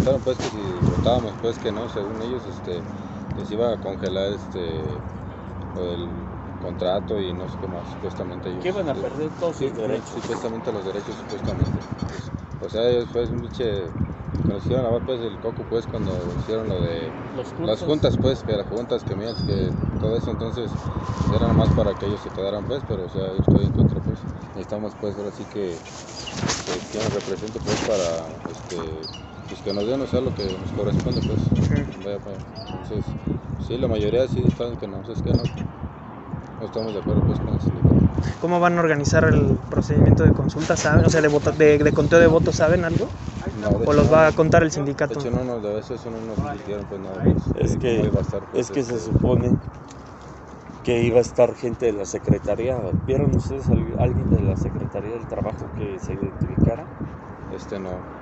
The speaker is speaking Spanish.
comentaron pues que si votábamos pues que no, según ellos les iba a congelar lo del contrato y no sé qué más, supuestamente ellos. Que iban a perder todos sus derechos. Supuestamente los derechos, supuestamente. Pues, o sea, fue un pinche. Cuando hicieron lavar pues el coco pues cuando hicieron lo de las juntas pues, que las juntas que mías, que todo eso, entonces era nada más para que ellos se quedaran pues, pero o sea, yo estoy en contra pues. Necesitamos pues ahora sí que nos represente pues para pues que nos den, o sea, lo que nos corresponde pues. Vaya. Entonces, sí, la mayoría sí están que no, es que no estamos de acuerdo pues con el sindicato. ¿Cómo van a organizar el procedimiento de consulta? ¿Saben? O sea, de conteo de votos, ¿saben algo? No, ¿O los va a contar el sindicato? De hecho, de eso no nos dijeron pues nada más. Es que se supone que iba a estar gente de la Secretaría. ¿Vieron ustedes alguien de la Secretaría del Trabajo que se identificara? No.